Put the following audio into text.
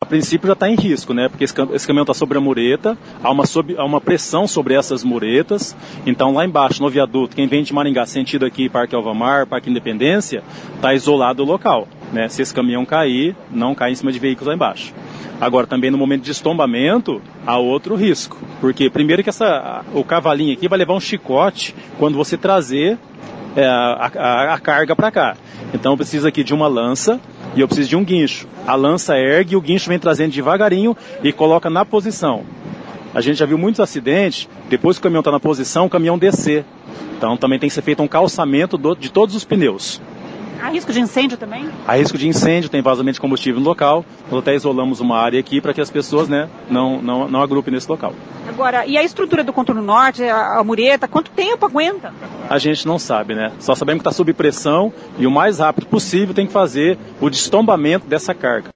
A princípio já está em risco, né? Porque esse caminhão está sobre a mureta, há uma pressão sobre essas muretas. Então lá embaixo, no viaduto, quem vem de Maringá sentido aqui, Parque Alvamar, Parque Independência, está isolado o local, né? Se esse caminhão cair, não cai em cima de veículos lá embaixo. Agora, também no momento de estombamento, há outro risco. Porque primeiro que o cavalinho aqui vai levar um chicote quando você trazer a carga para cá. Então eu preciso aqui de uma lança e eu preciso de um guincho. A lança ergue e o guincho vem trazendo devagarinho e coloca na posição. A gente já viu muitos acidentes, depois que o caminhão está na posição, o caminhão descer. Então também tem que ser feito um calçamento de todos os pneus. Há risco de incêndio também? Há risco de incêndio, tem vazamento de combustível no local. Nós até isolamos uma área aqui para que as pessoas, né, não agrupem nesse local. Agora, e a estrutura do contorno norte, a mureta, quanto tempo aguenta? A gente não sabe, né? Só sabemos que está sob pressão e o mais rápido possível tem que fazer o destombamento dessa carga.